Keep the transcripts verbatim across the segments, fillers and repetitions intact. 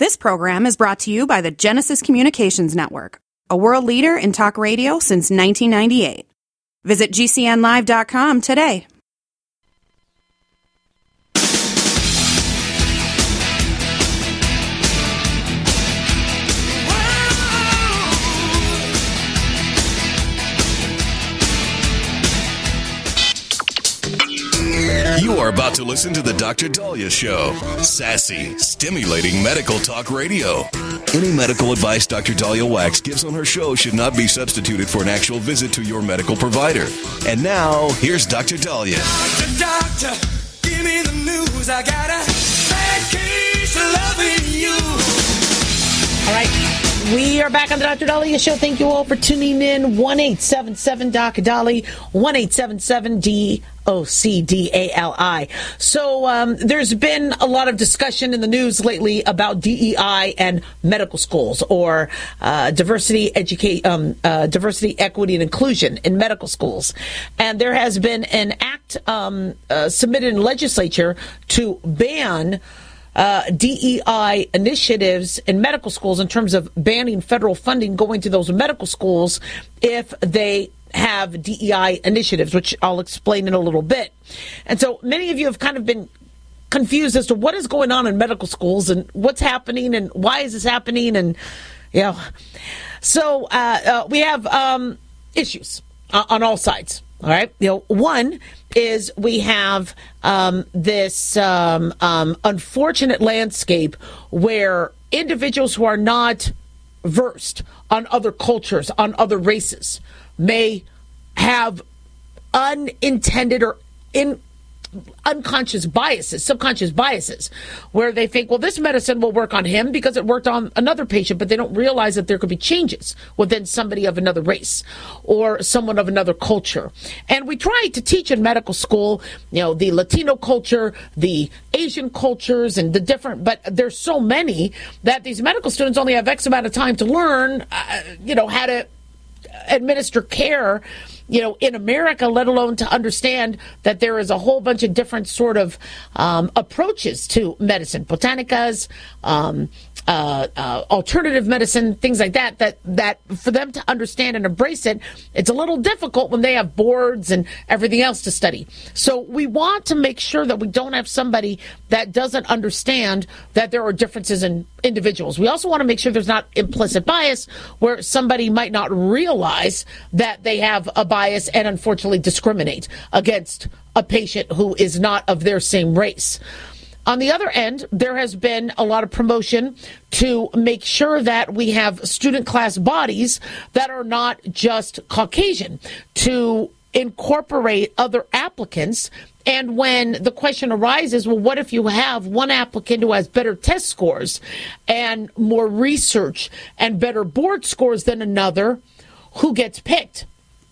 This program is brought to you by the Genesis Communications Network, a world leader in talk radio since nineteen ninety-eight. Visit G C N live dot com today. You are about to listen to the Doctor Daliah Show. Sassy, stimulating medical talk radio. Any medical advice Doctor Daliah Wax gives on her show should not be substituted for an actual visit to your medical provider. And now, here's Doctor Daliah. Doctor, doctor, give me the news. I got a bad case of loving you. All right. We are back on the Doctor Daliah Show. Thank you all for tuning in. one eight seven seven D O C D A L I, one eight seven seven D O C D A L I. So um, there's been a lot of discussion in the news lately about D E I and medical schools, or uh, diversity, educate, um, uh, diversity, equity, and inclusion in medical schools. And there has been an act um, uh, submitted in the legislature to ban Uh, D E I initiatives in medical schools, in terms of banning federal funding going to those medical schools if they have D E I initiatives, which I'll explain in a little bit. And so many of you have kind of been confused as to what is going on in medical schools and what's happening and why is this happening. And, you know, so uh, uh, we have um, issues uh, on all sides. All right. You know, one is we have um, this um, um, unfortunate landscape where individuals who are not versed on other cultures, on other races, may have unintended or in unconscious biases, subconscious biases, where they think, well, this medicine will work on him because it worked on another patient, but they don't realize that there could be changes within somebody of another race or someone of another culture. And we try to teach in medical school, you know, the Latino culture, the Asian cultures, and the different, but there's so many that these medical students only have X amount of time to learn, uh, you know, how to administer care, you know, in America, let alone to understand that there is a whole bunch of different sort of um, approaches to medicine, botanicas, um, uh, uh, alternative medicine, things like that, that, that for them to understand and embrace it, it's a little difficult when they have boards and everything else to study. So we want to make sure that we don't have somebody that doesn't understand that there are differences in individuals. We also want to make sure there's not implicit bias where somebody might not realize that they have a bias and unfortunately discriminate against a patient who is not of their same race. On the other end, there has been a lot of promotion to make sure that we have student class bodies that are not just Caucasian, to incorporate other applicants. And when the question arises, well, what if you have one applicant who has better test scores and more research and better board scores than another, who gets picked?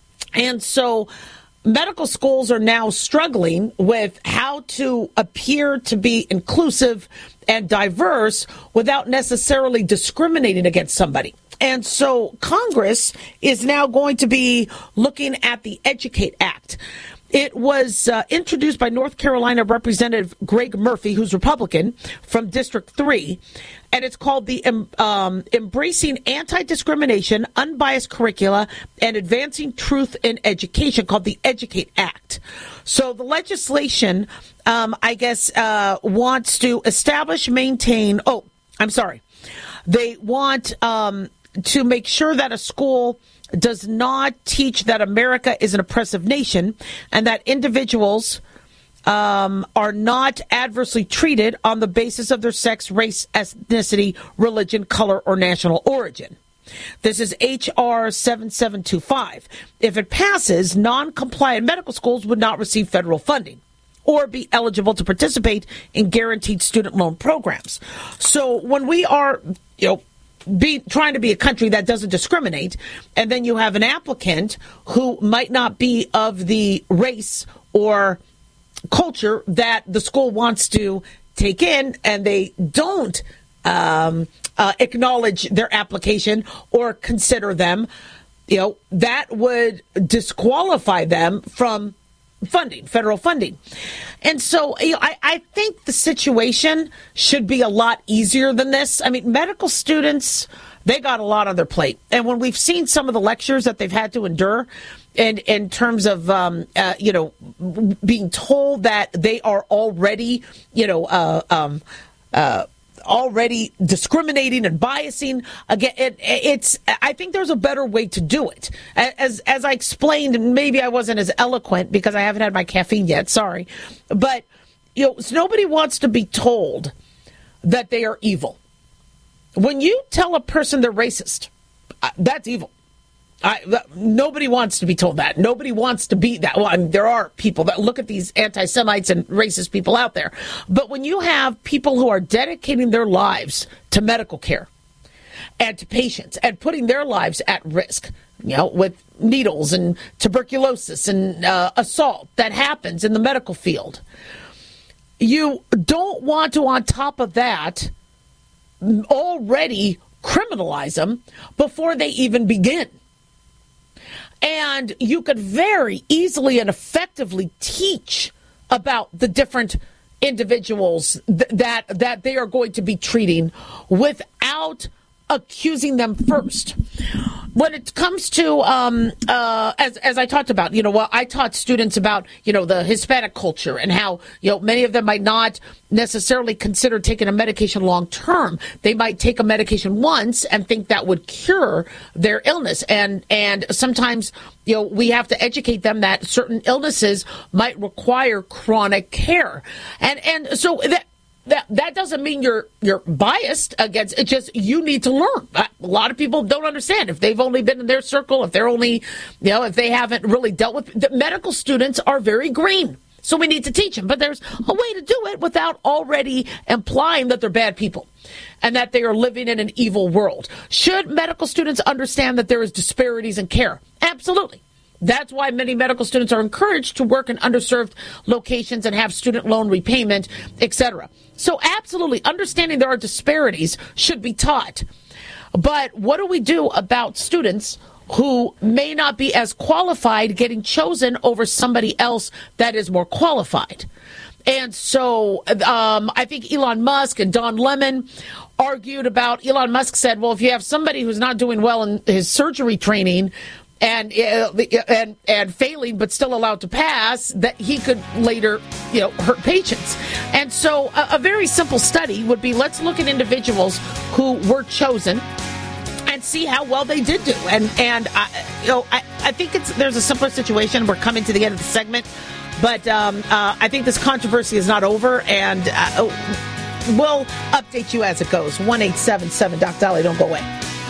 And so medical schools are now struggling with how to appear to be inclusive and diverse without necessarily discriminating against somebody. And so Congress is now going to be looking at the EDUCATE Act. It was uh, introduced by North Carolina Representative Greg Murphy, who's Republican, from District three, and it's called the um, Embracing Anti-Discrimination, Unbiased Curricula, and Advancing Truth in Education, called the EDUCATE Act. So the legislation, um, I guess, uh, wants to establish, maintain, oh, I'm sorry, they want um, to make sure that a school does not teach that America is an oppressive nation and that individuals um, are not adversely treated on the basis of their sex, race, ethnicity, religion, color, or national origin. This is H R seven seven two five. If it passes, non-compliant medical schools would not receive federal funding or be eligible to participate in guaranteed student loan programs. So when we are, you know, Be trying to be a country that doesn't discriminate, and then you have an applicant who might not be of the race or culture that the school wants to take in, and they don't um, uh, acknowledge their application or consider them, you know, that would disqualify them from funding, federal funding. And so you know, I, I think the situation should be a lot easier than this. I mean, medical students, they got a lot on their plate. And when we've seen some of the lectures that they've had to endure, and in terms of, um, uh, you know, being told that they are already, you know, uh, um, uh, already discriminating and biasing again, it, it's, I think there's a better way to do it. As, as I explained, and maybe I wasn't as eloquent because I haven't had my caffeine yet. Sorry. But, you know, nobody wants to be told that they are evil. When you tell a person they're racist, that's evil. I, nobody wants to be told that. Nobody wants to be that. Well, I mean, there are people that look at these anti-Semites and racist people out there. But when you have people who are dedicating their lives to medical care and to patients and putting their lives at risk, you know, with needles and tuberculosis and uh, assault that happens in the medical field, you don't want to, on top of that, already criminalize them before they even begin. And you could very easily and effectively teach about the different individuals th- that that they are going to be treating without accusing them first. When it comes to, um, uh, as as I talked about, you know, well, I taught students about, you know, the Hispanic culture and how, you know, many of them might not necessarily consider taking a medication long term. They might take a medication once and think that would cure their illness. And and sometimes, you know, we have to educate them that certain illnesses might require chronic care. And and so that. That that doesn't mean you're you're biased against it. Just you need to learn. A lot of people don't understand if they've only been in their circle, if they're only, you know, if they haven't really dealt with. The medical students are very green, so we need to teach them. But there's a way to do it without already implying that they're bad people and that they are living in an evil world. Should medical students understand that there is disparities in care? Absolutely. That's why many medical students are encouraged to work in underserved locations and have student loan repayment, et cetera. So absolutely, understanding there are disparities should be taught. But what do we do about students who may not be as qualified getting chosen over somebody else that is more qualified? And so um, I think Elon Musk and Don Lemon argued about, Elon Musk said, well, if you have somebody who's not doing well in his surgery training, And, uh, and and failing, but still allowed to pass, that he could later, you know, hurt patients. And so a, a very simple study would be, let's look at individuals who were chosen and see how well they did do. And, and I, you know, I, I think it's there's a simpler situation. We're coming to the end of the segment. But um, uh, I think this controversy is not over. And uh, we'll update you as it goes. one eight seven seven Doc Dolly. Don't go away.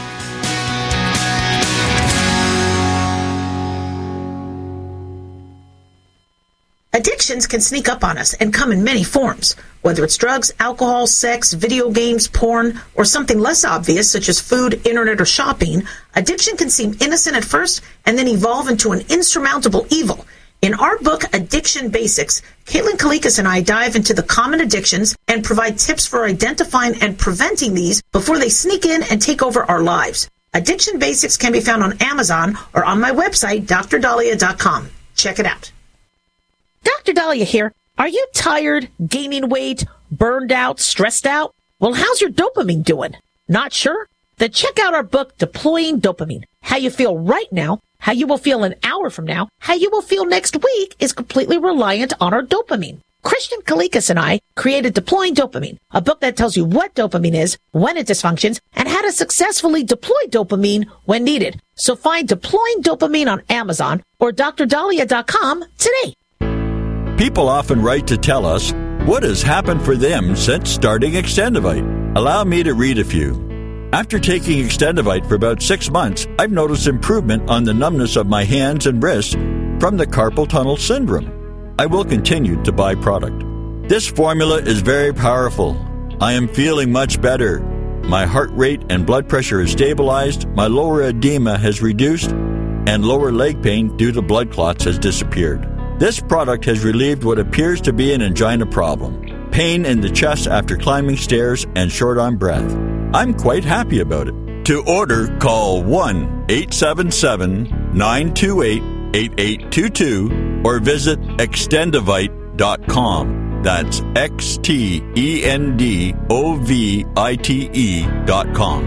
Addictions can sneak up on us and come in many forms, whether it's drugs, alcohol, sex, video games, porn, or something less obvious such as food, internet, or shopping. Addiction can seem innocent at first and then evolve into an insurmountable evil. In our book, Addiction Basics, Caitlin Kalikas and I dive into the common addictions and provide tips for identifying and preventing these before they sneak in and take over our lives. Addiction Basics can be found on Amazon or on my website, D R Dahlia dot com. Check it out. Doctor Dahlia here. Are you tired, gaining weight, burned out, stressed out? Well, how's your dopamine doing? Not sure? Then check out our book, Deploying Dopamine. How you feel right now, how you will feel an hour from now, how you will feel next week is completely reliant on our dopamine. Christian Kalikas and I created Deploying Dopamine, a book that tells you what dopamine is, when it dysfunctions, and how to successfully deploy dopamine when needed. So find Deploying Dopamine on Amazon or D R Dahlia dot com today. People often write to tell us what has happened for them since starting Extendivite. Allow me to read a few. After taking Extendivite for about six months, I've noticed improvement on the numbness of my hands and wrists from the carpal tunnel syndrome. I will continue to buy product. This formula is very powerful. I am feeling much better. My heart rate and blood pressure is stabilized, my lower edema has reduced, and lower leg pain due to blood clots has disappeared. This product has relieved what appears to be an angina problem, pain in the chest after climbing stairs, and short on breath. I'm quite happy about it. To order, call one eight seven seven, nine two eight, eight eight two two or visit extendovite dot com. That's X T E N D O V I T E dot com.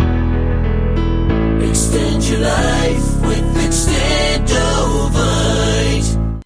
Extend your life with Extendovite.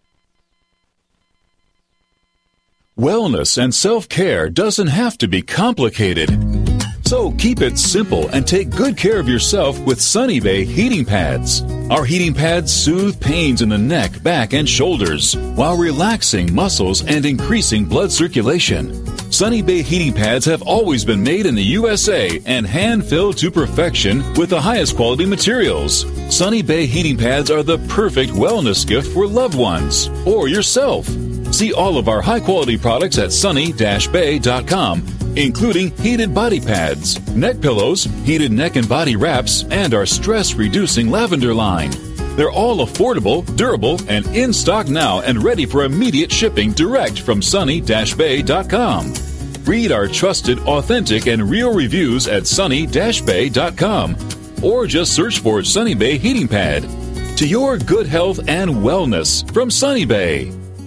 Wellness and self-care doesn't have to be complicated. So keep it simple and take good care of yourself with Sunny Bay heating pads. Our heating pads soothe pains in the neck, back, and shoulders while relaxing muscles and increasing blood circulation. Sunny Bay heating pads have always been made in the U S A and hand-filled to perfection with the highest quality materials. Sunny Bay heating pads are the perfect wellness gift for loved ones or yourself. See all of our high-quality products at sunny dash bay dot com, including heated body pads, neck pillows, heated neck and body wraps, and our stress-reducing lavender line. They're all affordable, durable, and in stock now and ready for immediate shipping direct from sunny dash bay dot com. Read our trusted, authentic, and real reviews at sunny dash bay dot com or just search for Sunny Bay Heating Pad. To your good health and wellness from Sunny Bay.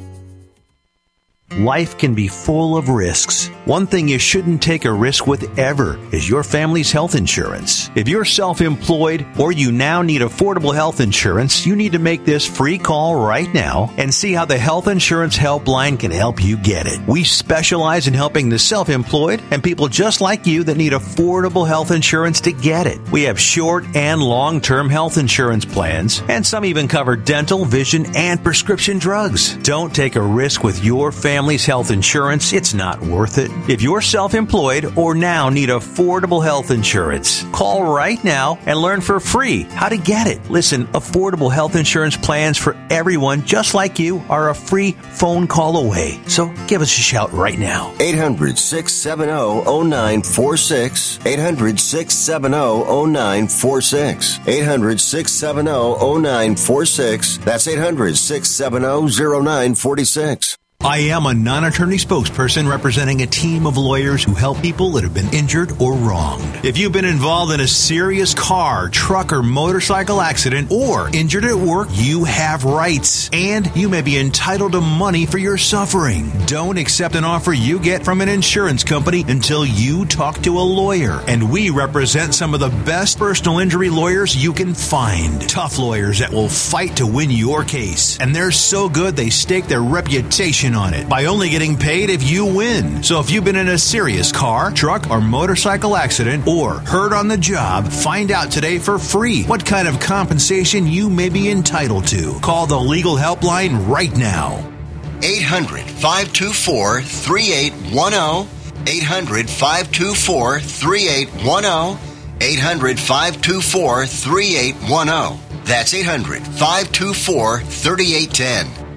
Life can be full of risks. One thing you shouldn't take a risk with ever is your family's health insurance. If you're self-employed or you now need affordable health insurance, you need to make this free call right now and see how the Health Insurance Helpline can help you get it. We specialize in helping the self-employed and people just like you that need affordable health insurance to get it. We have short and long-term health insurance plans, and some even cover dental, vision, and prescription drugs. Don't take a risk with your family. Family's health insurance, it's not worth it. If you're self-employed or now need affordable health insurance, call right now and learn for free how to get it. Listen, affordable health insurance plans for everyone just like you are a free phone call away. So give us a shout right now. eight hundred, six seven zero, zero nine four six. eight hundred, six seven zero, zero nine four six. eight hundred, six seven zero, zero nine four six. That's eight hundred, six seven zero, zero nine four six. I am a non-attorney spokesperson representing a team of lawyers who help people that have been injured or wronged. If you've been involved in a serious car, truck, or motorcycle accident or injured at work, you have rights, and you may be entitled to money for your suffering. Don't accept an offer you get from an insurance company until you talk to a lawyer. And we represent some of the best personal injury lawyers you can find. Tough lawyers that will fight to win your case. And they're so good they stake their reputation on it by only getting paid if you win. So if you've been in a serious car, truck, or motorcycle accident or hurt on the job, find out today for free what kind of compensation you may be entitled to. Call the Legal Helpline right now. eight hundred, five two four, three eight one zero. eight hundred, five two four, three eight one zero. eight hundred, five two four, three eight one zero. That's eight hundred, five two four, three eight one zero.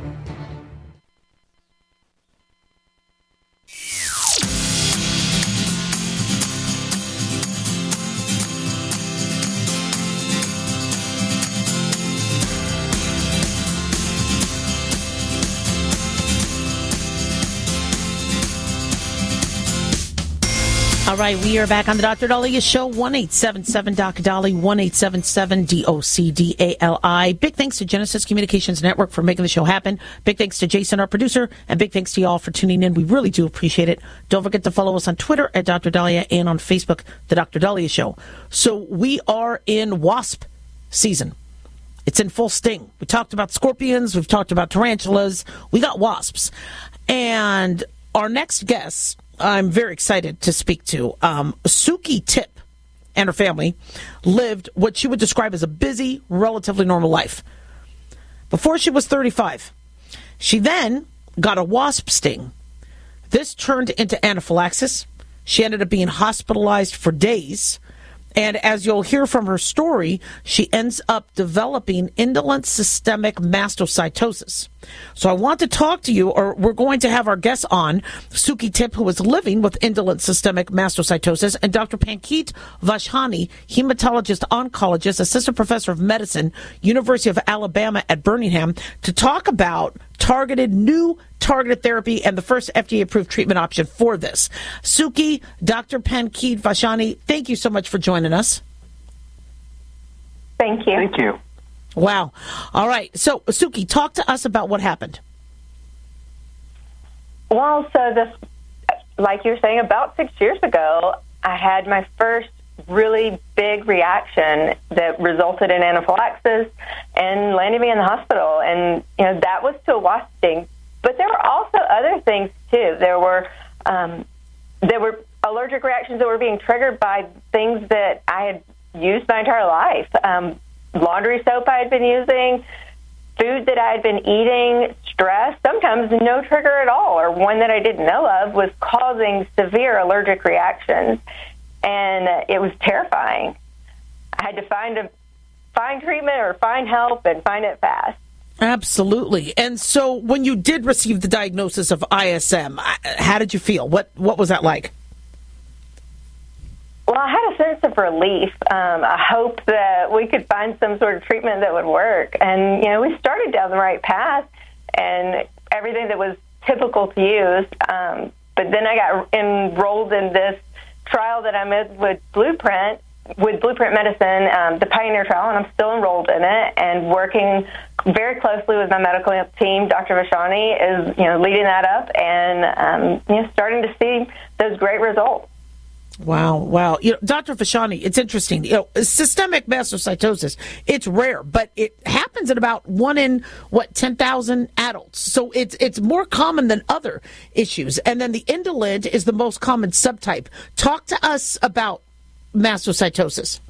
All right, we are back on the Doctor Daliah Show, one eight seven seven D O C D A L I, one eight seven seven D O C D A L I. Big thanks to Genesis Communications Network for making the show happen. Big thanks to Jason, our producer, and big thanks to y'all for tuning in. We really do appreciate it. Don't forget to follow us on Twitter at Doctor Daliah and on Facebook, The Doctor Daliah Show. So we are in wasp season. It's in full sting. We talked about scorpions. We've talked about tarantulas. We got wasps. And our next guest, I'm very excited to speak to. Um, Suki Tip and her family lived what she would describe as a busy, relatively normal life. Before she was thirty-five, she then got a wasp sting. This turned into anaphylaxis. She ended up being hospitalized for days. And as you'll hear from her story, she ends up developing indolent systemic mastocytosis. So I want to talk to you, or we're going to have our guest on, Suki Tip, who is living with indolent systemic mastocytosis, and Doctor Pankit Vashani, hematologist, oncologist, assistant professor of medicine, University of Alabama at Birmingham, to talk about targeted, new targeted therapy and the first F D A-approved treatment option for this. Suki, Doctor Pankit Vashani, thank you so much for joining us. Thank you. Thank you. Wow. All right. So, Suki, talk to us about what happened. Well, so this, like you were saying, about six years ago, I had my first really big reaction that resulted in anaphylaxis and landed me in the hospital. And, you know, that was to a wasp sting. But there were also other things, too. There were, um, there were allergic reactions that were being triggered by things that I had used my entire life. Um, laundry soap I had been using, food that I had been eating, stress, sometimes no trigger at all, or one that I didn't know of, was causing severe allergic reactions. And uh, it was terrifying. I had to find a find treatment or find help and find it fast. Absolutely. And so when you did receive the diagnosis of I S M, how did you feel? What what was that like? Well, I had a sense of relief. Um, I hoped that we could find some sort of treatment that would work. And, you know, we started down the right path and everything that was typical to use. Um, but then I got enrolled in this trial that I'm in with Blueprint, with Blueprint Medicine, um, the Pioneer trial, and I'm still enrolled in it and working very closely with my medical team. Doctor Vashani is, you know, leading that up and, um, you know, starting to see those great results. Wow, wow. You know, Doctor Vashani, it's interesting. You know, systemic mastocytosis, it's rare, but it happens in about one in, what, ten thousand adults. So it's it's more common than other issues. And then the indolent is the most common subtype. Talk to us about mastocytosis.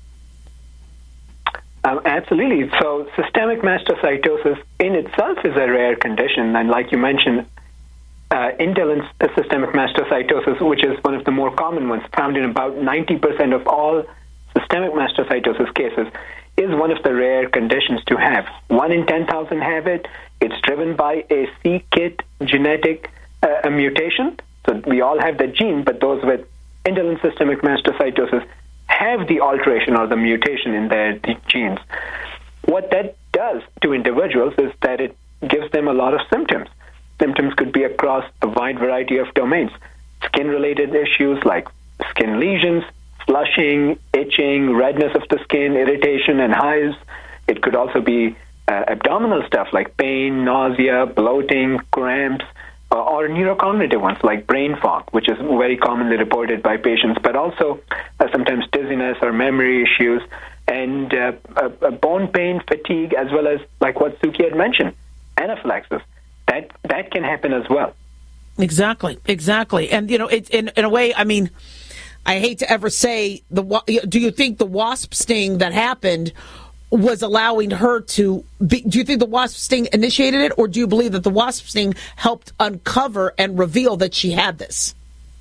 Um, absolutely. So systemic mastocytosis in itself is a rare condition. And like you mentioned, Uh, indolent systemic mastocytosis, which is one of the more common ones, found in about ninety percent of all systemic mastocytosis cases, is one of the rare conditions to have. One in ten thousand have it. It's driven by a C KIT genetic uh, a mutation. So we all have the gene, but those with indolent systemic mastocytosis have the alteration or the mutation in their genes. What that does to individuals is that it gives them a lot of symptoms. Symptoms could be across a wide variety of domains. Skin-related issues like skin lesions, flushing, itching, redness of the skin, irritation, and hives. It could also be uh, abdominal stuff like pain, nausea, bloating, cramps, uh, or neurocognitive ones like brain fog, which is very commonly reported by patients, but also uh, sometimes dizziness or memory issues, and uh, uh, bone pain, fatigue, as well as, like what Suki had mentioned, anaphylaxis. That that can happen as well. Exactly, exactly. And, you know, it, in, in a way, I mean, I hate to ever say, the. do you think the wasp sting that happened was allowing her to be, do you think the wasp sting initiated it, or do you believe that the wasp sting helped uncover and reveal that she had this?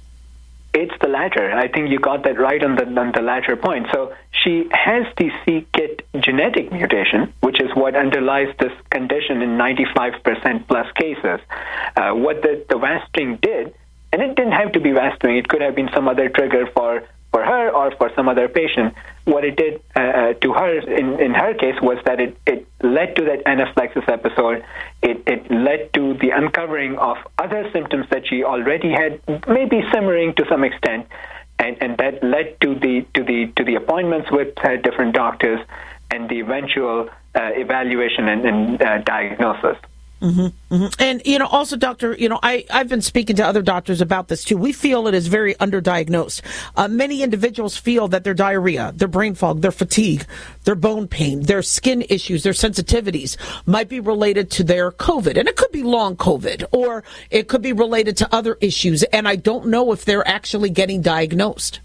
It's the latter. I think you got that right on the on the latter point. So she has the C KIT genetic mutation, which is what underlies this condition in ninety-five percent plus cases. Uh, what the, the wasp sting did, and it didn't have to be wasp sting, it could have been some other trigger for, for her or for some other patient. What it did uh, to her, in, in her case, was that it, it led to that anaphylaxis episode. It, it led to the uncovering of other symptoms that she already had, maybe simmering to some extent, and, and that led to the to the to the appointments with uh, different doctors and the eventual uh, evaluation and, and uh, diagnosis. Mm-hmm, mm-hmm. And, you know, also, doctor, you know, I, I've been speaking to other doctors about this, too. We feel it is very underdiagnosed. Uh, many individuals feel that their diarrhea, their brain fog, their fatigue, their bone pain, their skin issues, their sensitivities might be related to their COVID. And it could be long COVID, or it could be related to other issues. And I don't know if they're actually getting diagnosed.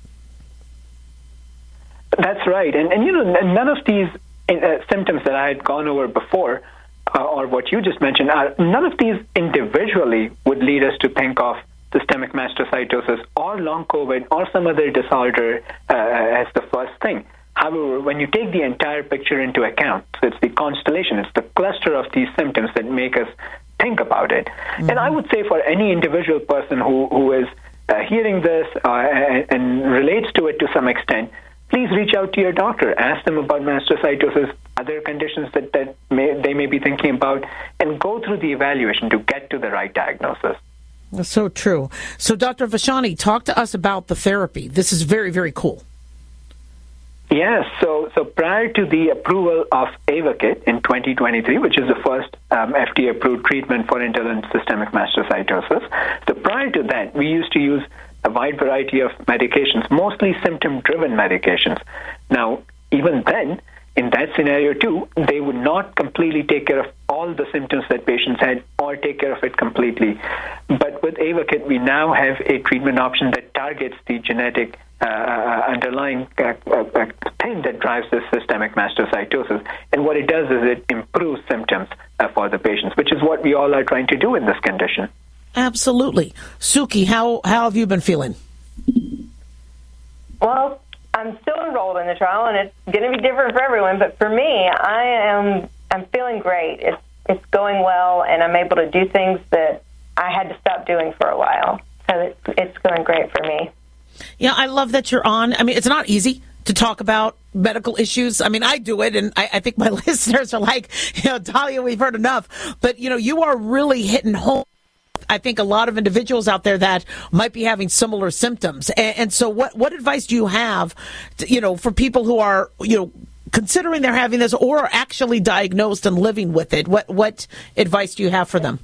That's right. And, and you know, none of these uh, symptoms that I had gone over before, Uh, or what you just mentioned, are, none of these individually would lead us to think of systemic mastocytosis or long COVID or some other disorder uh, as the first thing. However, when you take the entire picture into account, so it's the constellation, it's the cluster of these symptoms that make us think about it. Mm-hmm. And I would say for any individual person who, who is uh, hearing this uh, and, and relates to it to some extent, please reach out to your doctor. Ask them about mastocytosis, other conditions that, that may, they may be thinking about, and go through the evaluation to get to the right diagnosis. That's so true. So, Doctor Vashani, talk to us about the therapy. This is very, very cool. Yes, so so prior to the approval of Ayvakit in twenty twenty-three, which is the first um, F D A-approved treatment for indolent systemic mastocytosis, so prior to that, we used to use a wide variety of medications, mostly symptom-driven medications. Now, even then, in that scenario too, they would not completely take care of all the symptoms that patients had or take care of it completely. But with Ayvakit, we now have a treatment option that targets the genetic uh, underlying uh, uh, thing that drives this systemic mastocytosis. And what it does is it improves symptoms uh, for the patients, which is what we all are trying to do in this condition. Absolutely. Suki, how, how have you been feeling? Well, I'm still enrolled in the trial, and it's going to be different for everyone. But for me, I am I'm feeling great. It's it's going well, and I'm able to do things that I had to stop doing for a while. So it's it's going great for me. Yeah, I love that you're on. I mean, it's not easy to talk about medical issues. I mean, I do it, and I, I think my listeners are like, you know, Dahlia, we've heard enough. But, you know, you are really hitting home. I think a lot of individuals out there that might be having similar symptoms. And, and so what, what advice do you have, to, you know, for people who are, you know, considering they're having this or are actually diagnosed and living with it? What, what advice do you have for them?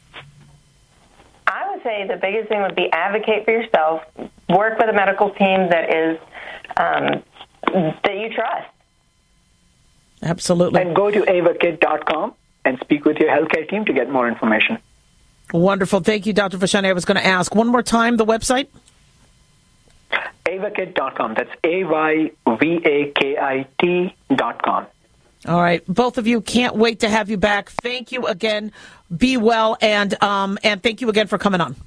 I would say the biggest thing would be advocate for yourself. Work with a medical team that is, um, that you trust. Absolutely. And go to ayvakit dot com and speak with your healthcare team to get more information. Wonderful. Thank you, Doctor Vachhani. I was going to ask one more time the website. ayvakit dot com. That's A Y V A K I T dot com. All right. Both of you, can't wait to have you back. Thank you again. Be well, and um, and thank you again for coming on.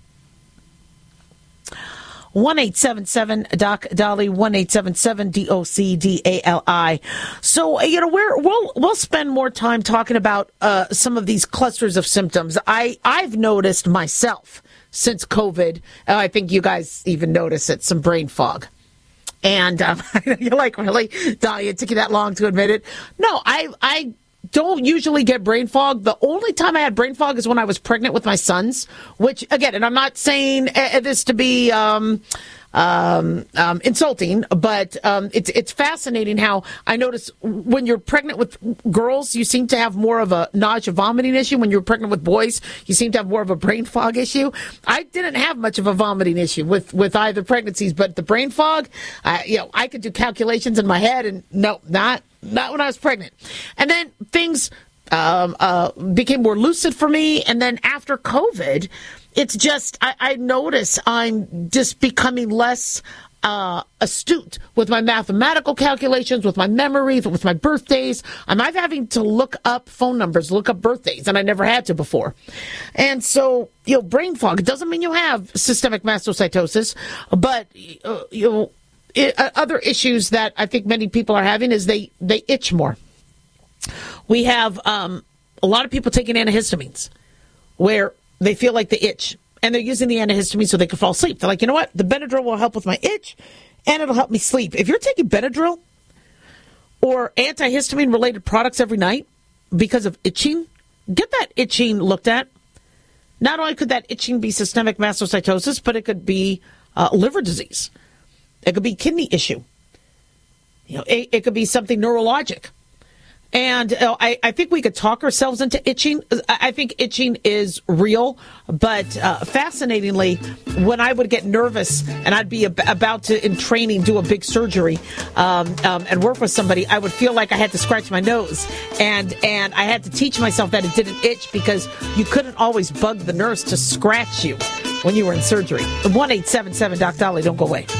one eight seven seven Doc Dolly, one eight seven seven D O C D A L I. So, you know, we're, we'll we'll spend more time talking about uh, some of these clusters of symptoms. I, I've noticed myself since COVID, uh, I think you guys even notice it, some brain fog. And um, you're like, really? Dahlia, it took you that long to admit it? No, I I don't usually get brain fog. The only time I had brain fog is when I was pregnant with my sons, which, again, and I'm not saying uh, this to be um, um, um, insulting, but um, it's it's fascinating how I notice when you're pregnant with girls, you seem to have more of a nausea vomiting issue. When you're pregnant with boys, you seem to have more of a brain fog issue. I didn't have much of a vomiting issue with, with either pregnancies, but the brain fog, I, you know, I could do calculations in my head, and no, not Not when I was pregnant. And then things um, uh, became more lucid for me. And then after COVID, it's just, I, I notice I'm just becoming less uh, astute with my mathematical calculations, with my memories, with my birthdays. I'm I'm having to look up phone numbers, look up birthdays, and I never had to before. And so, you know, brain fog, it doesn't mean you have systemic mastocytosis, but, uh, you know, It, uh, other issues that I think many people are having is they, they itch more. We have um, a lot of people taking antihistamines where they feel like they itch, and they're using the antihistamine so they can fall asleep. They're like, you know what? The Benadryl will help with my itch, and it'll help me sleep. If you're taking Benadryl or antihistamine-related products every night because of itching, get that itching looked at. Not only could that itching be systemic mastocytosis, but it could be uh, liver disease. It could be kidney issue. You know, it, it could be something neurologic. And uh, I, I think we could talk ourselves into itching. I think itching is real, but uh, fascinatingly, when I would get nervous and I'd be ab- about to, in training, do a big surgery um, um, and work with somebody, I would feel like I had to scratch my nose. And, and I had to teach myself that it didn't itch because you couldn't always bug the nurse to scratch you when you were in surgery. one eight seven seven Doc Dolly, don't go away.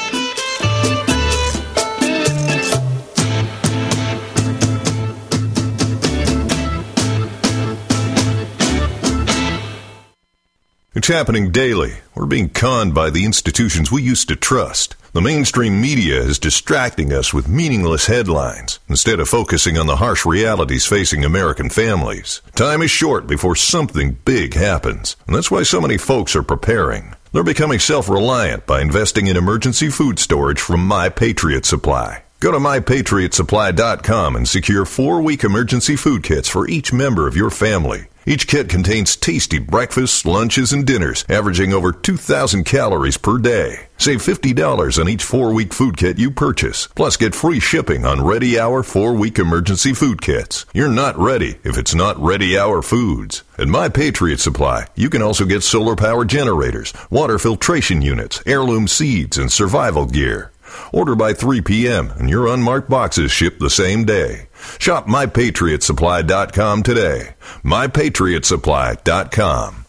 It's happening daily. We're being conned by the institutions we used to trust. The mainstream media is distracting us with meaningless headlines instead of focusing on the harsh realities facing American families. Time is short before something big happens, and that's why so many folks are preparing. They're becoming self-reliant by investing in emergency food storage from My Patriot Supply. Go to my patriot supply dot com and secure four-week emergency food kits for each member of your family. Each kit contains tasty breakfasts, lunches, and dinners, averaging over two thousand calories per day. Save fifty dollars on each four-week food kit you purchase. Plus, get free shipping on Ready Hour four-week emergency food kits. You're not ready if it's not Ready Hour Foods. At My Patriot Supply, you can also get solar power generators, water filtration units, heirloom seeds, and survival gear. Order by three p.m. and your unmarked boxes ship the same day. Shop my patriot supply dot com today. my patriot supply dot com.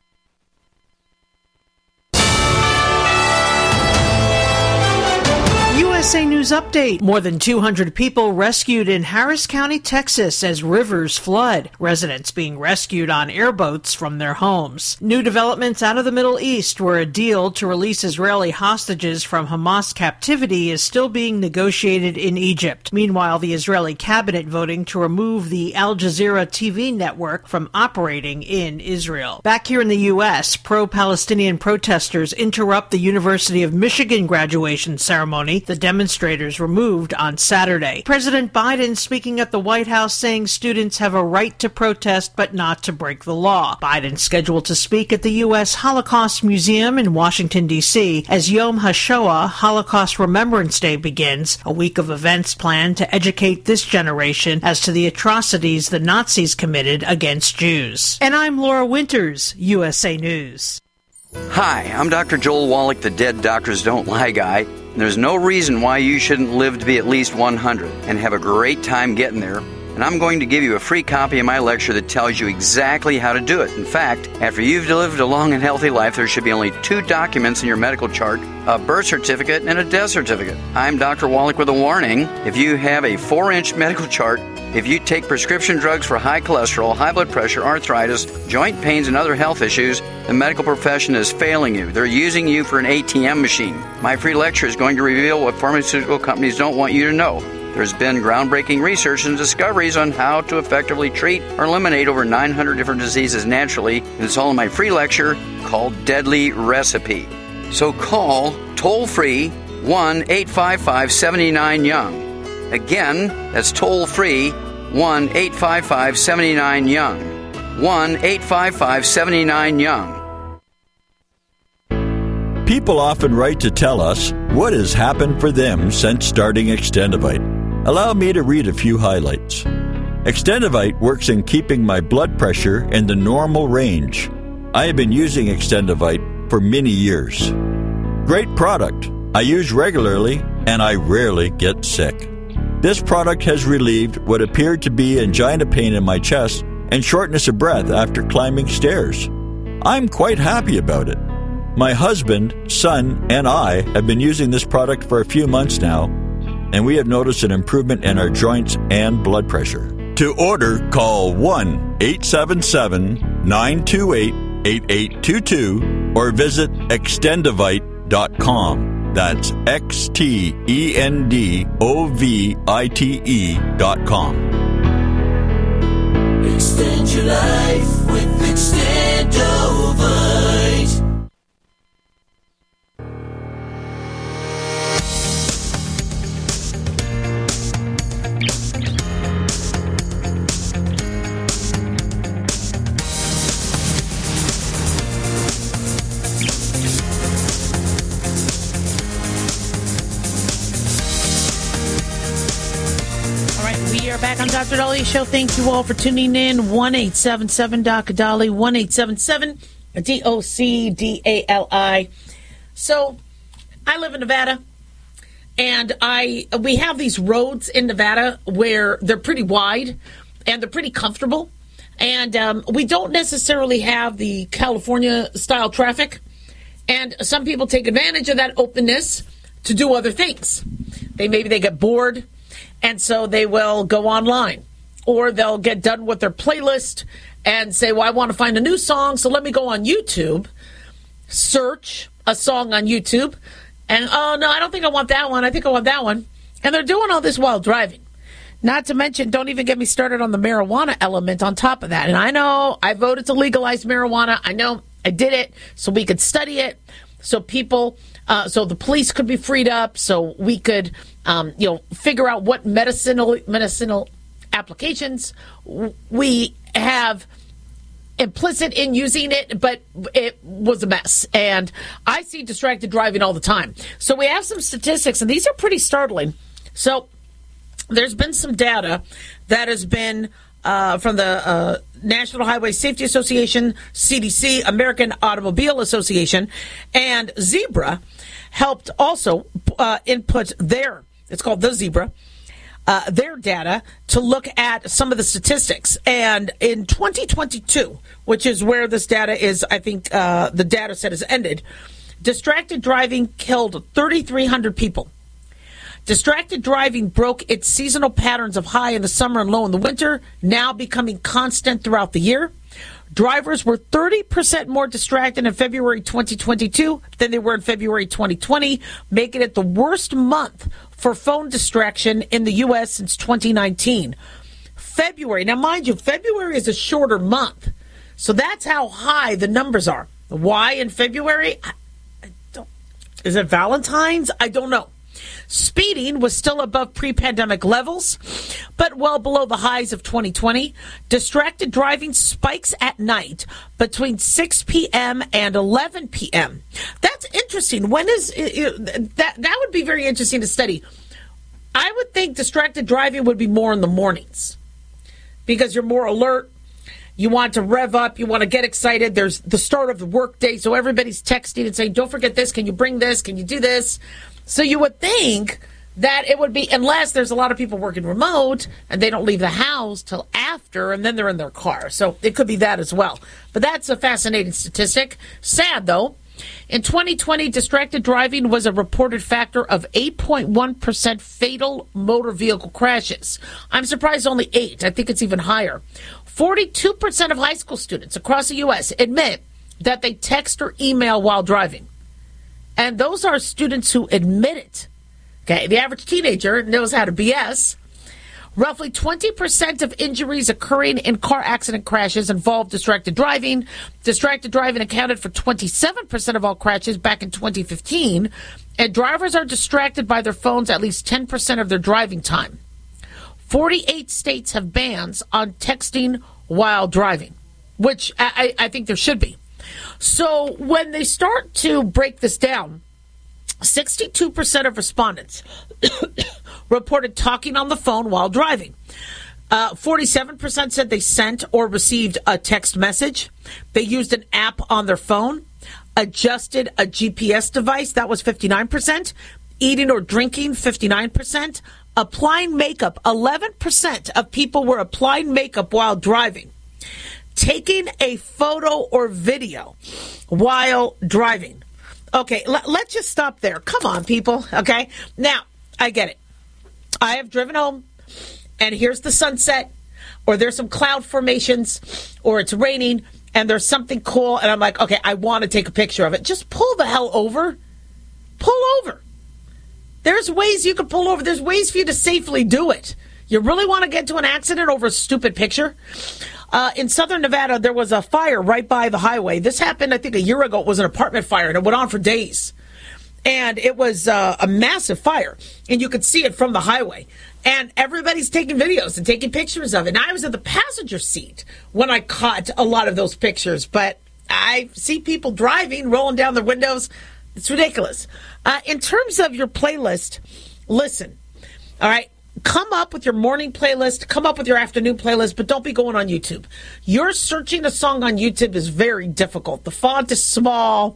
U S A News Update. More than two hundred people rescued in Harris County, Texas as rivers flood. Residents being rescued on airboats from their homes. New developments out of the Middle East, where a deal to release Israeli hostages from Hamas captivity is still being negotiated in Egypt. Meanwhile, the Israeli cabinet voting to remove the Al Jazeera T V network from operating in Israel. Back here in the U S, pro-Palestinian protesters interrupt the University of Michigan graduation ceremony. The demonstrators removed on Saturday. President Biden speaking at the White House saying students have a right to protest but not to break the law. Biden scheduled to speak at the U S Holocaust Museum in Washington, D C as Yom HaShoah, Holocaust Remembrance Day, begins, a week of events planned to educate this generation as to the atrocities the Nazis committed against Jews. And I'm Laura Winters, U S A News. Hi, I'm Doctor Joel Wallach, the Dead Doctors Don't Lie guy. There's no reason why you shouldn't live to be at least one hundred and have a great time getting there. And I'm going to give you a free copy of my lecture that tells you exactly how to do it. In fact, after you've lived a long and healthy life, there should be only two documents in your medical chart, a birth certificate and a death certificate. I'm Doctor Wallach with a warning. If you have a four-inch medical chart, if you take prescription drugs for high cholesterol, high blood pressure, arthritis, joint pains, and other health issues, the medical profession is failing you. They're using you for an A T M machine. My free lecture is going to reveal what pharmaceutical companies don't want you to know. There's been groundbreaking research and discoveries on how to effectively treat or eliminate over nine hundred different diseases naturally, and it's all in my free lecture called Deadly Recipe. So call toll-free one eight five five, seven nine, young. Again, that's toll-free one eight five five, seven nine, young. one eight five five, seven nine, young. People often write to tell us what has happened for them since starting Extendivite. Allow me to read a few highlights. Extendivite works in keeping my blood pressure in the normal range. I have been using Extendivite for many years. Great product. I use regularly and I rarely get sick. This product has relieved what appeared to be angina pain in my chest and shortness of breath after climbing stairs. I'm quite happy about it. My husband, son, and I have been using this product for a few months now, and we have noticed an improvement in our joints and blood pressure. To order, call one eight seven seven, nine two eight, eight eight two two or visit extendivite dot com. That's X T E N D O V I T E dot com. Extend your life with Extendovite. Back on Doctor Dalia's show. Thank you all for tuning in. one eight seven seven D O C D A L I, one eight seven seven D O C D A L I. So, I live in Nevada, and I we have these roads in Nevada where they're pretty wide, and they're pretty comfortable, and um, we don't necessarily have the California-style traffic, and some people take advantage of that openness to do other things. They Maybe they get bored, and so they will go online, or they'll get done with their playlist and say, well, I want to find a new song, so let me go on YouTube, search a song on YouTube, and, oh, no, I don't think I want that one. I think I want that one. And they're doing all this while driving. Not to mention, don't even get me started on the marijuana element on top of that. And I know I voted to legalize marijuana. I know I did it so we could study it, so people... Uh, so the police could be freed up, so we could, um, you know, figure out what medicinal medicinal applications we have implicit in using it, but it was a mess. And I see distracted driving all the time. So we have some statistics, and these are pretty startling. So there's been some data that has been uh, from the uh, National Highway Safety Association, C D C, American Automobile Association, and Zebra helped also uh, input their, it's called the Zebra, Uh, their data to look at some of the statistics. And in twenty twenty-two, which is where this data is, I think uh, the data set has ended, distracted driving killed thirty-three hundred people. Distracted driving broke its seasonal patterns of high in the summer and low in the winter, now becoming constant throughout the year. Drivers were thirty percent more distracted in February twenty twenty-two than they were in February twenty twenty, making it the worst month for phone distraction in the U S since twenty nineteen. February, now mind you, February is a shorter month, so that's how high the numbers are. Why in February? I, I don't, is it Valentine's? I don't know. Speeding was still above pre-pandemic levels, but well below the highs of twenty twenty. Distracted driving spikes at night between six p.m. and eleven p.m. That's interesting. When is that? That would be very interesting to study. I would think distracted driving would be more in the mornings because you're more alert. You want to rev up. You want to get excited. There's the start of the workday, so everybody's texting and saying, "Don't forget this. Can you bring this? Can you do this?" So you would think that it would be, unless there's a lot of people working remote and they don't leave the house till after, and then they're in their car. So it could be that as well. But that's a fascinating statistic. Sad, though. In twenty twenty, distracted driving was a reported factor of eight point one percent fatal motor vehicle crashes. I'm surprised only eight. I think it's even higher. forty-two percent of high school students across the U S admit that they text or email while driving. And those are students who admit it. Okay, the average teenager knows how to B S. Roughly twenty percent of injuries occurring in car accident crashes involve distracted driving. Distracted driving accounted for twenty-seven percent of all crashes back in twenty fifteen. And drivers are distracted by their phones at least ten percent of their driving time. forty-eight states have bans on texting while driving, which I, I think there should be. So when they start to break this down, sixty-two percent of respondents reported talking on the phone while driving. Uh, forty-seven percent said they sent or received a text message. They used an app on their phone, adjusted a G P S device. That was fifty-nine percent. Eating or drinking, fifty-nine percent. Applying makeup, eleven percent of people were applying makeup while driving. Taking a photo or video while driving. Okay, l- let's just stop there. Come on, people. Okay, now I get it. I have driven home, and here's the sunset, or there's some cloud formations, or it's raining, and there's something cool, and I'm like, okay, I want to take a picture of it. Just pull the hell over. Pull over. There's ways you can pull over. There's ways for you to safely do it. You really want to get to an accident over a stupid picture? Uh, in southern Nevada, there was a fire right by the highway. This happened, I think, a year ago. It was an apartment fire, and it went on for days. And it was uh, a massive fire, and you could see it from the highway. And everybody's taking videos and taking pictures of it. And I was in the passenger seat when I caught a lot of those pictures. But I see people driving, rolling down their windows. It's ridiculous. Uh, in terms of your playlist, listen, all right? Come up with your morning playlist, come up with your afternoon playlist, but don't be going on YouTube. You're searching a song on YouTube is very difficult. The font is small.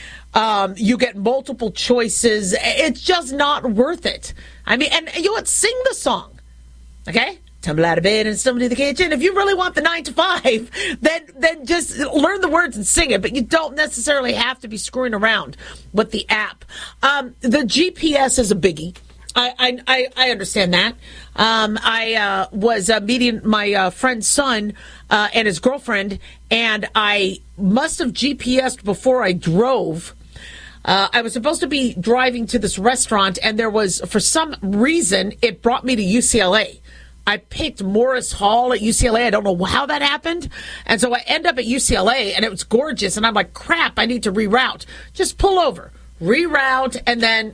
Um, you get multiple choices. It's just not worth it. I mean, and you know what? Sing the song, okay? Tumble out of bed and stumble to the kitchen. If you really want the nine to five, then then just learn the words and sing it. But you don't necessarily have to be screwing around with the app. Um, the G P S is a biggie. I, I, I understand that. Um, I uh, was uh, meeting my uh, friend's son uh, and his girlfriend, and I must have G P S'd before I drove. Uh, I was supposed to be driving to this restaurant, and there was, for some reason, it brought me to U C L A. I picked Morris Hall at U C L A. I don't know how that happened. And so I end up at U C L A, and it was gorgeous. And I'm like, crap, I need to reroute. Just pull over, reroute, and then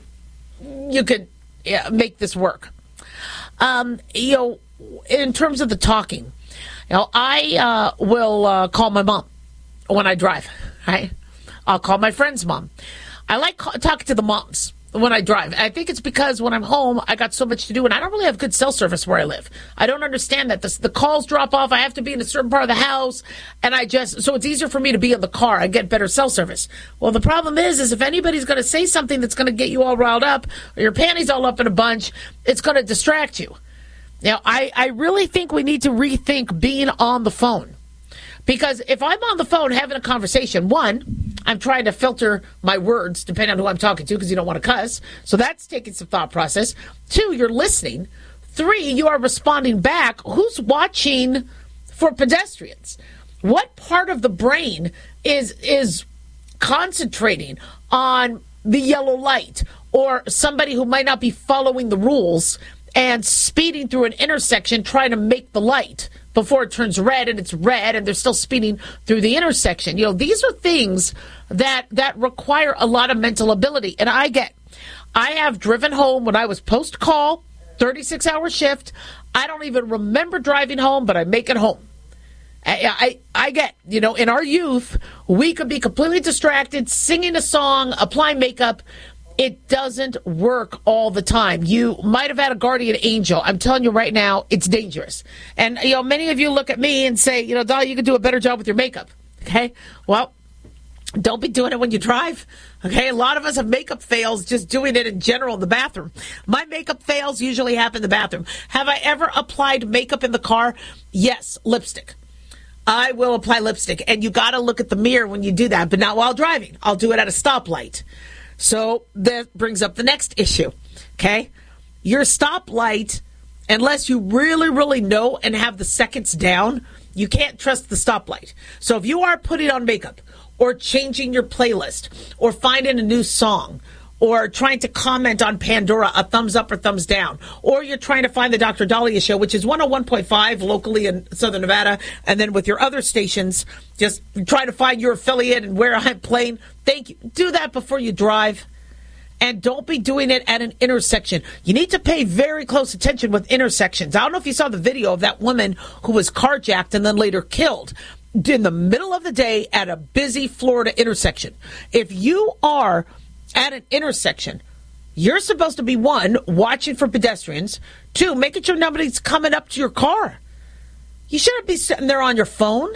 you could yeah, make this work. Um, you know, in terms of the talking, You know, I uh, will uh, call my mom when I drive, right? I'll call my friend's mom. I like ca- talking to the moms when I drive. I think it's because when I'm home, I got so much to do, and I don't really have good cell service where I live. I don't understand that. The, the calls drop off. I have to be in a certain part of the house, and I just, so it's easier for me to be in the car. I get better cell service. Well, the problem is, is if anybody's going to say something that's going to get you all riled up, or your panties all up in a bunch, it's going to distract you. Now, I, I really think we need to rethink being on the phone. Because if I'm on the phone having a conversation, one, I'm trying to filter my words depending on who I'm talking to because you don't want to cuss. So that's taking some thought process. Two, you're listening. Three, you are responding back. Who's watching for pedestrians? What part of the brain is is concentrating on the yellow light or somebody who might not be following the rules and speeding through an intersection trying to make the light before it turns red, and it's red, and they're still speeding through the intersection? You know, these are things that that require a lot of mental ability. And I get, I have driven home when I was post-call, thirty-six hour shift. I don't even remember driving home, but I make it home. I, I, I get, you know, in our youth, we could be completely distracted, singing a song, applying makeup. It doesn't work all the time. You might have had a guardian angel. I'm telling you right now, it's dangerous. And, you know, many of you look at me and say, you know, Dolly, you could do a better job with your makeup. Okay? Well, don't be doing it when you drive. Okay? A lot of us have makeup fails just doing it in general in the bathroom. My makeup fails usually happen in the bathroom. Have I ever applied makeup in the car? Yes, lipstick. I will apply lipstick. And you got to look at the mirror when you do that, but not while driving. I'll do it at a stoplight. So that brings up the next issue, okay? Your stoplight, unless you really, really know and have the seconds down, you can't trust the stoplight. So if you are putting on makeup or changing your playlist or finding a new song or trying to comment on Pandora, a thumbs up or thumbs down, or you're trying to find the Doctor Dahlia Show, which is one oh one point five locally in Southern Nevada, and then with your other stations, just try to find your affiliate and where I'm playing. Thank you. Do that before you drive. And don't be doing it at an intersection. You need to pay very close attention with intersections. I don't know if you saw the video of that woman who was carjacked and then later killed in the middle of the day at a busy Florida intersection. If you are at an intersection, you're supposed to be, one, watching for pedestrians, two, making sure nobody's coming up to your car. You shouldn't be sitting there on your phone.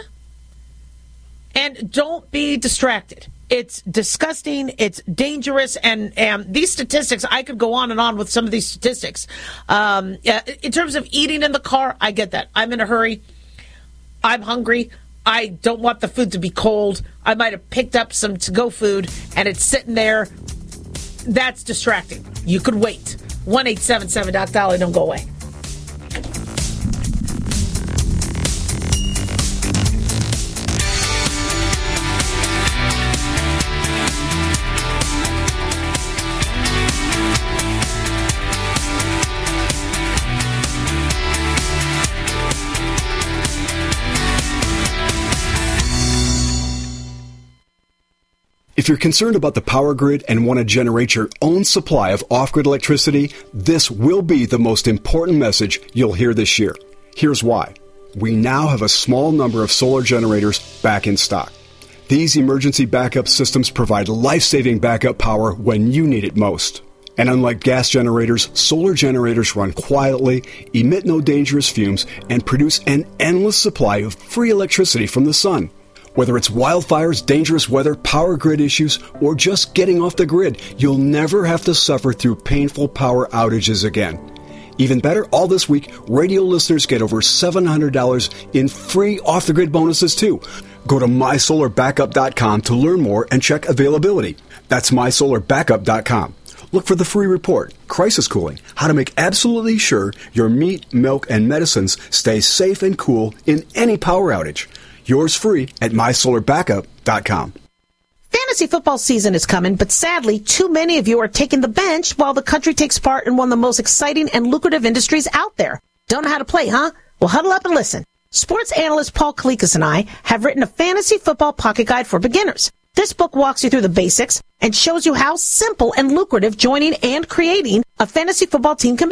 And don't be distracted. It's disgusting. It's dangerous. And, and these statistics, I could go on and on with some of these statistics. Um, in terms of eating in the car, I get that. I'm in a hurry. I'm hungry. I don't want the food to be cold. I might have picked up some to-go food, and it's sitting there. That's distracting. You could wait. one eight seven seven Doc Dolly. Don't go away. If you're concerned about the power grid and want to generate your own supply of off-grid electricity, this will be the most important message you'll hear this year. Here's why. We now have a small number of solar generators back in stock. These emergency backup systems provide life-saving backup power when you need it most. And unlike gas generators, solar generators run quietly, emit no dangerous fumes, and produce an endless supply of free electricity from the sun. Whether it's wildfires, dangerous weather, power grid issues, or just getting off the grid, you'll never have to suffer through painful power outages again. Even better, all this week, radio listeners get over seven hundred dollars in free off-the-grid bonuses, too. Go to my solar backup dot com to learn more and check availability. That's my solar backup dot com. Look for the free report, Crisis Cooling, how to make absolutely sure your meat, milk, and medicines stay safe and cool in any power outage. Yours free at my solar backup dot com. Fantasy football season is coming, but sadly, too many of you are taking the bench while the country takes part in one of the most exciting and lucrative industries out there. Don't know how to play, huh? Well, huddle up and listen. Sports analyst Paul Kalikas and I have written a fantasy football pocket guide for beginners. This book walks you through the basics and shows you how simple and lucrative joining and creating a fantasy football team can be.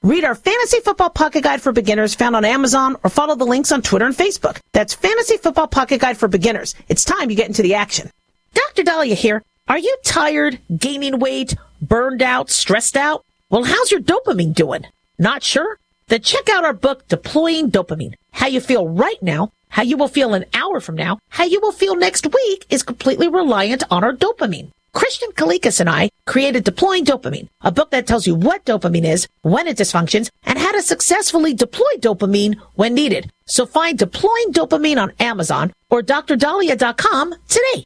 Read our Fantasy Football Pocket Guide for Beginners found on Amazon or follow the links on Twitter and Facebook. That's Fantasy Football Pocket Guide for Beginners. It's time you get into the action. Doctor Dahlia here. Are you tired, gaining weight, burned out, stressed out? Well, how's your dopamine doing? Not sure? Then check out our book, Deploying Dopamine. How you feel right now, how you will feel an hour from now, how you will feel next week is completely reliant on our dopamine. Christian Kalikas and I created Deploying Dopamine, a book that tells you what dopamine is, when it dysfunctions, and how to successfully deploy dopamine when needed. So find Deploying Dopamine on Amazon or D R dahlia dot com today.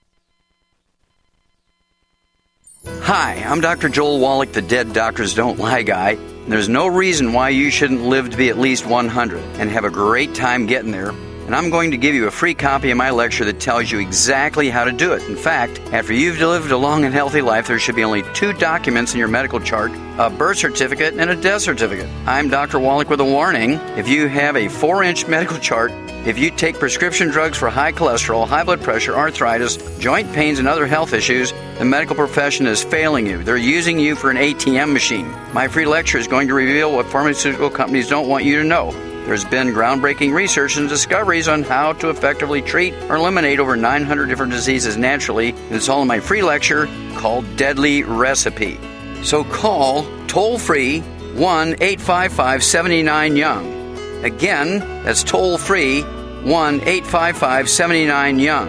Hi, I'm Doctor Joel Wallach, the Dead Doctors Don't Lie guy. There's no reason why you shouldn't live to be at least one hundred and have a great time getting there. And I'm going to give you a free copy of my lecture that tells you exactly how to do it. In fact, after you've lived a long and healthy life, there should be only two documents in your medical chart, a birth certificate and a death certificate. I'm Doctor Wallach with a warning. If you have a four-inch medical chart, if you take prescription drugs for high cholesterol, high blood pressure, arthritis, joint pains, and other health issues, the medical profession is failing you. They're using you for an A T M machine. My free lecture is going to reveal what pharmaceutical companies don't want you to know. There's been groundbreaking research and discoveries on how to effectively treat or eliminate over nine hundred different diseases naturally. And it's all in my free lecture called Deadly Recipe. So call toll-free one eight five five, seven nine, young. Again, that's toll-free one eight five five, seven nine, young.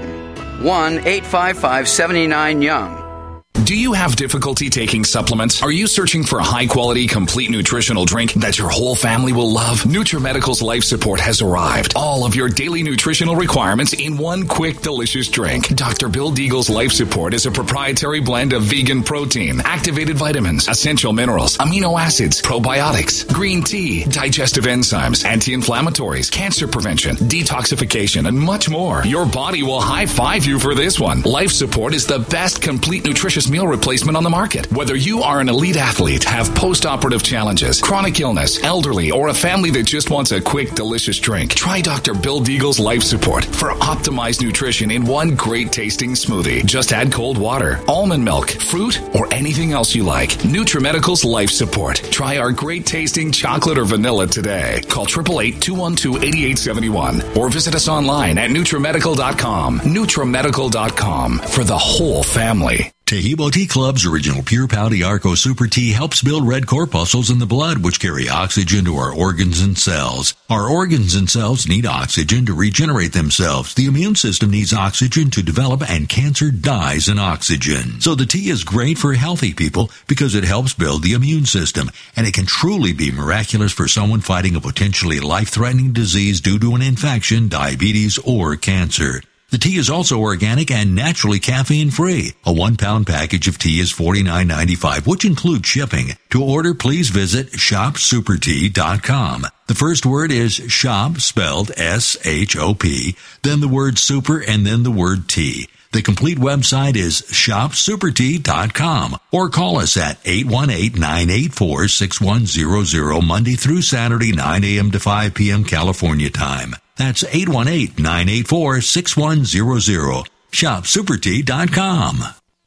one eight five five, seven nine, young. Do you have difficulty taking supplements? Are you searching for a high-quality, complete nutritional drink that your whole family will love? NutriMedical's Life Support has arrived. All of your daily nutritional requirements in one quick, delicious drink. Doctor Bill Deagle's Life Support is a proprietary blend of vegan protein, activated vitamins, essential minerals, amino acids, probiotics, green tea, digestive enzymes, anti-inflammatories, cancer prevention, detoxification, and much more. Your body will high-five you for this one. Life Support is the best complete nutritious meal replacement on the market. Whether you are an elite athlete, have post-operative challenges, chronic illness, elderly, or a family that just wants a quick, delicious drink, try Doctor Bill Deagle's Life Support for optimized nutrition in one great tasting smoothie. Just add cold water, almond milk, fruit, or anything else you like. NutriMedical's Life Support. Try our great tasting chocolate or vanilla today. Call eight eight eight, two one two, eight eight seven one or visit us online at NutriMedical dot com. NutriMedical dot com for the whole family. Tahibo Tea Club's original Pure Pouty Arco Super Tea helps build red corpuscles in the blood, which carry oxygen to our organs and cells. Our organs and cells need oxygen to regenerate themselves. The immune system needs oxygen to develop, and cancer dies in oxygen. So the tea is great for healthy people because it helps build the immune system, and it can truly be miraculous for someone fighting a potentially life-threatening disease due to an infection, diabetes, or cancer. The tea is also organic and naturally caffeine-free. A one-pound package of tea is forty-nine ninety-five, which includes shipping. To order, please visit shop super tea dot com. The first word is shop, spelled S H O P, then the word super, and then the word tea. The complete website is shop super tea dot com, or call us at eight one eight, nine eight four, six one zero zero Monday through Saturday, nine a.m. to five p.m. California time. That's eight one eight, nine eight four, six one zero zero. shop super tea dot com.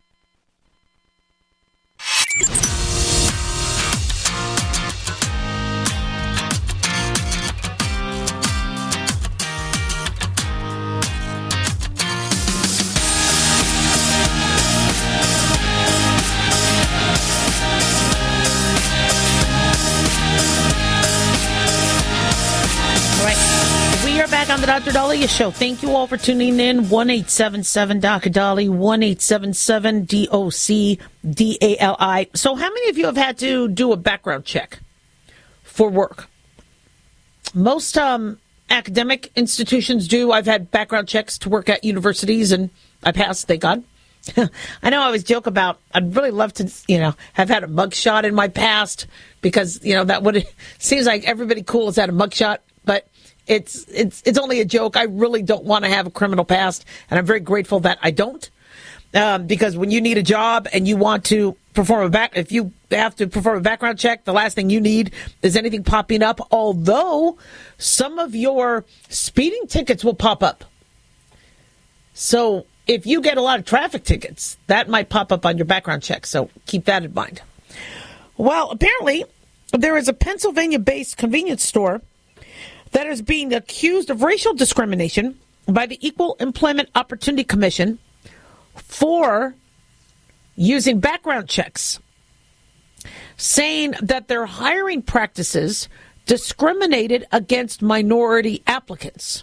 On the Doctor Dahlia Show. Thank you all for tuning in. one eight seven seven D O C D A L I, one eight seven seven D O C D A L I. So how many of you have had to do a background check for work? Most um, academic institutions do. I've had background checks to work at universities, and I passed, thank God. I know I always joke about, I'd really love to, you know, have had a mugshot in my past, because, you know, that would, seems like everybody cool has had a mugshot, but It's it's it's only a joke. I really don't want to have a criminal past, and I'm very grateful that I don't. Um, because when you need a job and you want to perform a back, if you have to perform a background check, the last thing you need is anything popping up. Although some of your speeding tickets will pop up. So if you get a lot of traffic tickets, that might pop up on your background check. So keep that in mind. Well, apparently, there is a Pennsylvania-based convenience store that is being accused of racial discrimination by the Equal Employment Opportunity Commission for using background checks, saying that their hiring practices discriminated against minority applicants.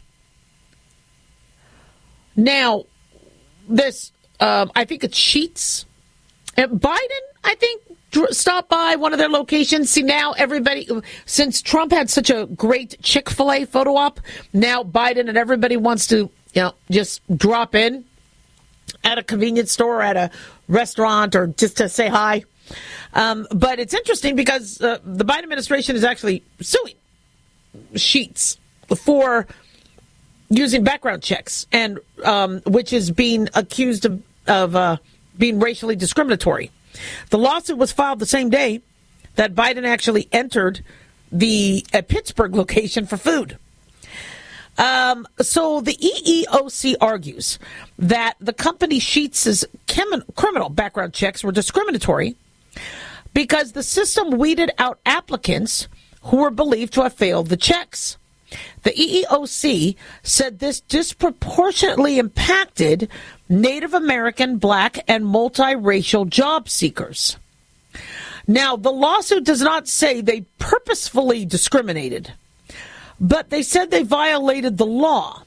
Now, this, um, I think it's Sheetz. And Biden, I think, stopped by one of their locations. See, now everybody, since Trump had such a great Chick-fil-A photo op, now Biden and everybody wants to, you know, just drop in at a convenience store, at a restaurant, or just to say hi. Um, but it's interesting because uh, the Biden administration is actually suing Sheetz for using background checks, and um, which is being accused of, of uh, being racially discriminatory. The lawsuit was filed the same day that Biden actually entered the uh, Pittsburgh location for food. Um, so the E E O C argues that the company Sheetz's chem- criminal background checks were discriminatory because the system weeded out applicants who were believed to have failed the checks. The E E O C said this disproportionately impacted Native American, Black, and multiracial job seekers. Now, the lawsuit does not say they purposefully discriminated, but they said they violated the law.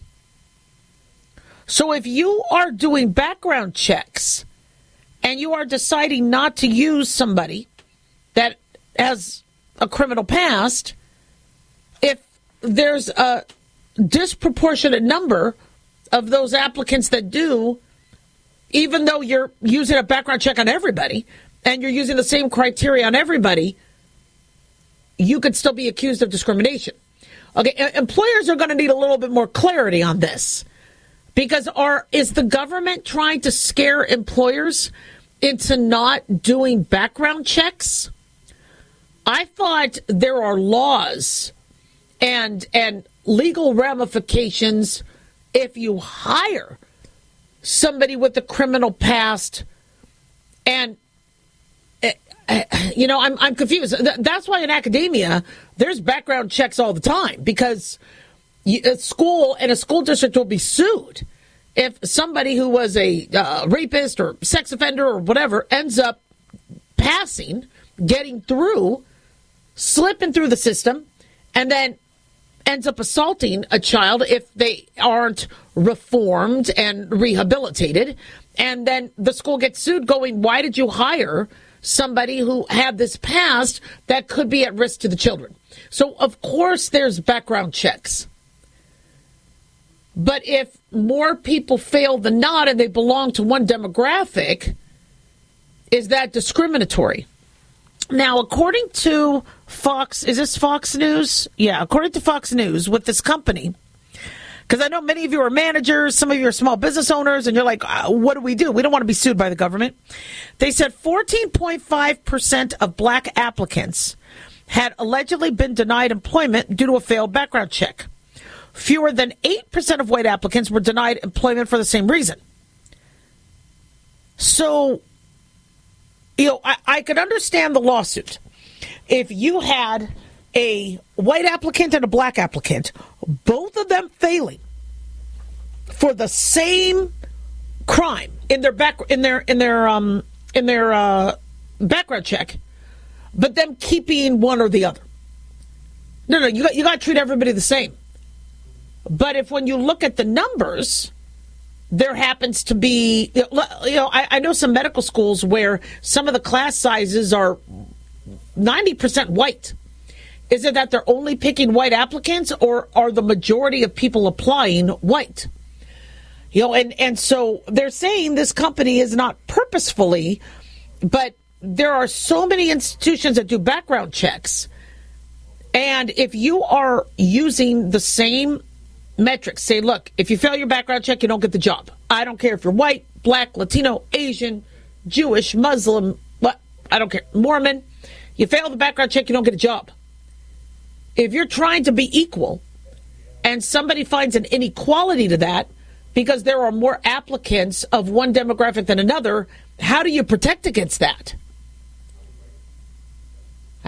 So if you are doing background checks and you are deciding not to use somebody that has a criminal past, if there's a disproportionate number of those applicants that do, even though you're using a background check on everybody and you're using the same criteria on everybody, you could still be accused of discrimination. Okay, employers are going to need a little bit more clarity on this, because are is the government trying to scare employers into not doing background checks? I thought there are laws and and legal ramifications if you hire somebody with a criminal past. And you know, I'm I'm confused. That's why in academia there's background checks all the time, because a school and a school district will be sued if somebody who was a uh, rapist or sex offender or whatever ends up passing, getting through, slipping through the system, and then ends up assaulting a child if they aren't reformed and rehabilitated. And then the school gets sued going, why did you hire somebody who had this past that could be at risk to the children? So, of course, there's background checks. But if more people fail than not and they belong to one demographic, is that discriminatory? Now, according to Fox, is this Fox News? Yeah, according to Fox News, with this company, because I know many of you are managers, some of you are small business owners, and you're like, uh, what do we do? We don't want to be sued by the government. They said fourteen point five percent of black applicants had allegedly been denied employment due to a failed background check. Fewer than eight percent of white applicants were denied employment for the same reason. So, you know, I, I could understand the lawsuit. If you had a white applicant and a black applicant, both of them failing for the same crime in their back in their in their um in their uh, background check, but them keeping one or the other. No, no, you got you got to treat everybody the same. But if when you look at the numbers, there happens to be, you know, I, I know some medical schools where some of the class sizes are ninety percent white. Is it that they're only picking white applicants, or are the majority of people applying white? You know, and, and so they're saying this company is not purposefully, but there are so many institutions that do background checks. And if you are using the same metrics, say, look, if you fail your background check, you don't get the job. I don't care if you're white, black, Latino, Asian, Jewish, Muslim, what, I don't care, Mormon. You fail the background check, you don't get a job. If you're trying to be equal and somebody finds an inequality to that because there are more applicants of one demographic than another, how do you protect against that?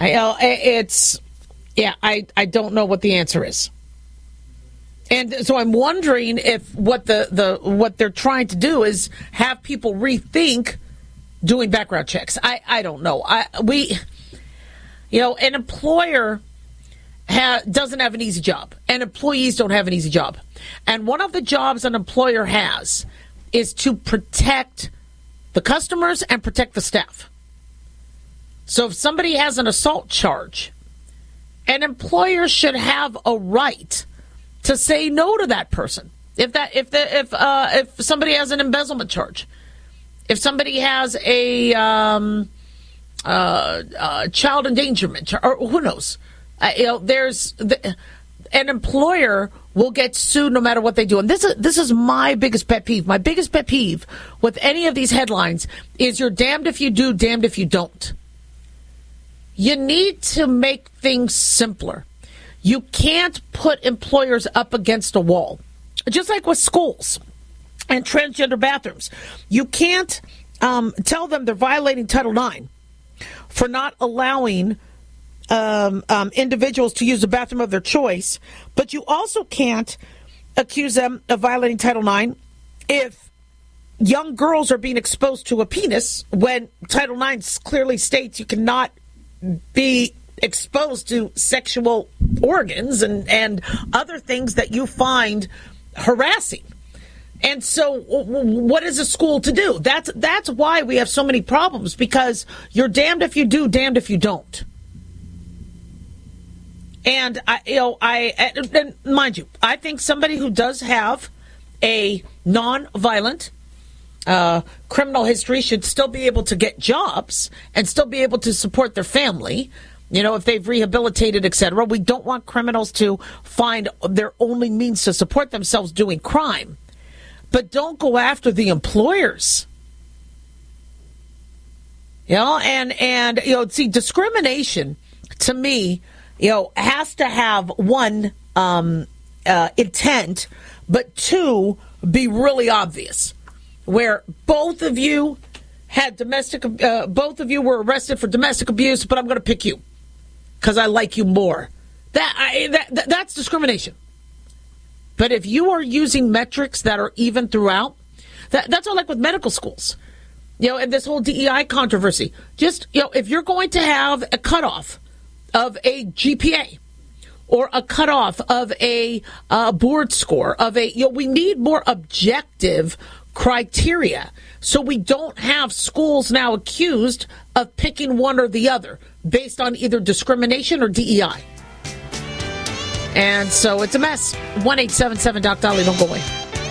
I, uh, it's, yeah, I, I don't know what the answer is. And so I'm wondering if what the, the what they're trying to do is have people rethink doing background checks. I, I don't know. I we, you know, an employer ha, doesn't have an easy job, and employees don't have an easy job. And one of the jobs an employer has is to protect the customers and protect the staff. So if somebody has an assault charge, an employer should have a right to say no to that person. If that, if the, if uh, if somebody has an embezzlement charge, if somebody has a um, uh, uh, child endangerment charge, or who knows, uh, you know, there's the, an employer will get sued no matter what they do. And this is this is my biggest pet peeve. My biggest pet peeve with any of these headlines is you're damned if you do, damned if you don't. You need to make things simpler. You can't put employers up against a wall. Just like with schools and transgender bathrooms. You can't um, tell them they're violating Title nine for not allowing um, um, individuals to use the bathroom of their choice, but you also can't accuse them of violating Title nine if young girls are being exposed to a penis when Title nine clearly states you cannot be exposed to sexual organs and, and other things that you find harassing. And so what is a school to do? That's that's why we have so many problems, because you're damned if you do, damned if you don't. And I, you know, I, and mind you, I think somebody who does have a non-violent uh, criminal history should still be able to get jobs and still be able to support their family. You know, if they've rehabilitated, et cetera. We don't want criminals to find their only means to support themselves doing crime. But don't go after the employers. You know, and, and, you know, see, discrimination, to me, you know, has to have, one, um, uh, intent, but two, be really obvious. Where both of you had domestic, uh, both of you were arrested for domestic abuse, but I'm going to pick you because I like you more. That, I, that, that that's discrimination. But if you are using metrics that are even throughout, that, that's all like with medical schools. You know, and this whole D E I controversy. Just, you know, if you're going to have a cutoff of a G P A or a cutoff of a uh, board score, of a, you know, we need more objective criteria so we don't have schools now accused of picking one or the other based on either discrimination or D E I. And so it's a mess. one eight seven seven Doc Dolly, don't go away.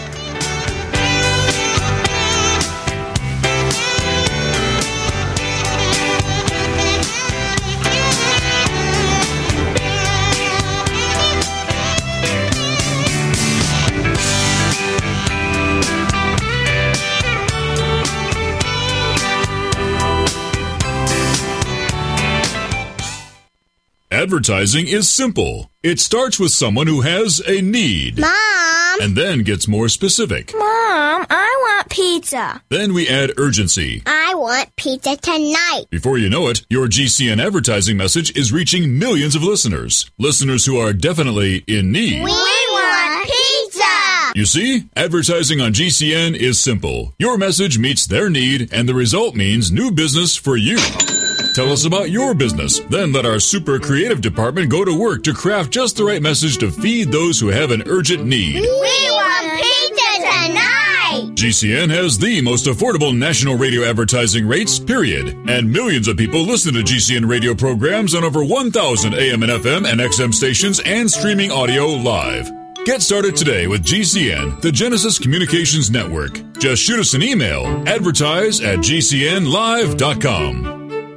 Advertising is simple. It starts with someone who has a need. Mom! And then gets more specific. Mom, I want pizza. Then we add urgency. I want pizza tonight. Before you know it, your G C N advertising message is reaching millions of listeners. Listeners who are definitely in need. We want pizza! You see, advertising on G C N is simple. Your message meets their need, and the result means new business for you. Tell us about your business. Then let our super creative department go to work to craft just the right message to feed those who have an urgent need. We want pizza tonight! G C N has the most affordable national radio advertising rates, period. And millions of people listen to G C N radio programs on over one thousand A M and F M and X M stations and streaming audio live. Get started today with G C N, the Genesis Communications Network. Just shoot us an email, advertise at G C N live dot com.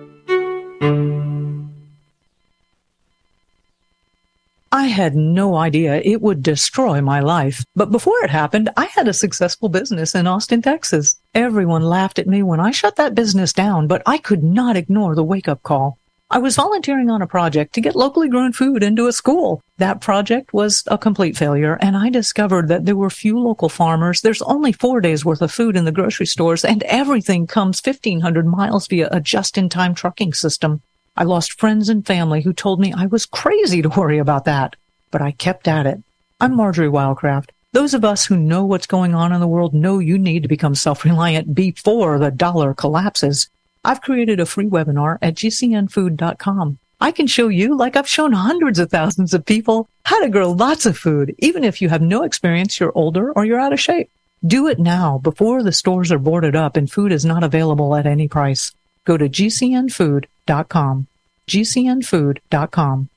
I had no idea it would destroy my life. But before it happened, I had a successful business in Austin, Texas. Everyone laughed at me when I shut that business down, but I could not ignore the wake-up call. I was volunteering on a project to get locally grown food into a school. That project was a complete failure, and I discovered that there were few local farmers. There's only four days worth of food in the grocery stores, and everything comes fifteen hundred miles via a just-in-time trucking system. I lost friends and family who told me I was crazy to worry about that, but I kept at it. I'm Marjorie Wildcraft. Those of us who know what's going on in the world know you need to become self-reliant before the dollar collapses. I've created a free webinar at G C N food dot com. I can show you, like I've shown hundreds of thousands of people, how to grow lots of food, even if you have no experience, you're older, or you're out of shape. Do it now before the stores are boarded up and food is not available at any price. Go to G C N food dot com. G C N food dot com.